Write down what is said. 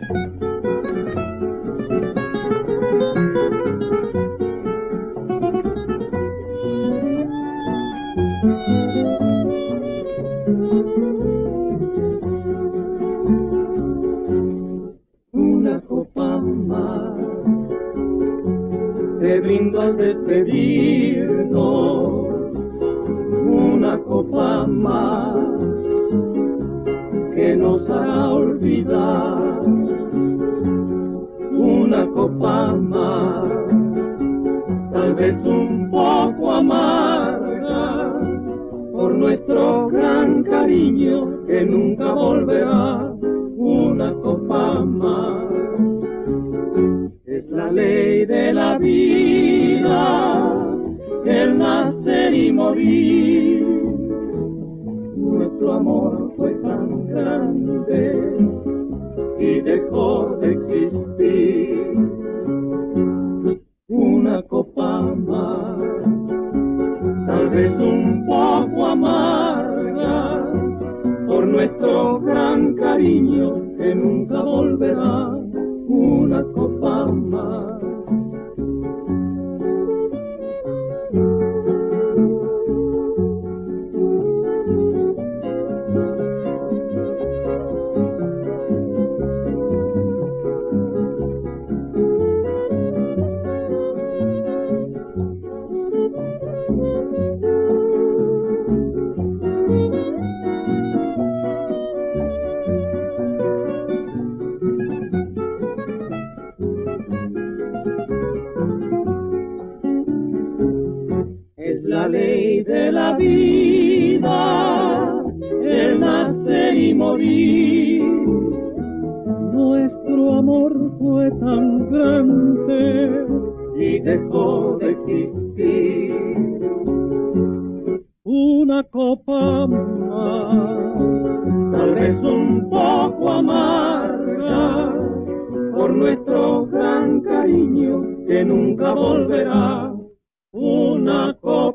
Una copa más te brindo al despedirnos, una copa más que nos hará olvidar, una copa más, tal vez un poco amarga, por nuestro gran cariño que nunca volverá, una copa más. Es la ley de la vida, el nacer y morir. Nuestro amor fue tan grande y dejó de existir. Una copa más, tal vez un poco amarga, por nuestro gran cariño que nunca volverá, una copa más. Es la ley de la vida, el nacer y morir. Nuestro amor fue tan grande y dejó de existir. Una copa más, tal vez un poco amarga, por nuestro gran cariño que nunca volverá, una copa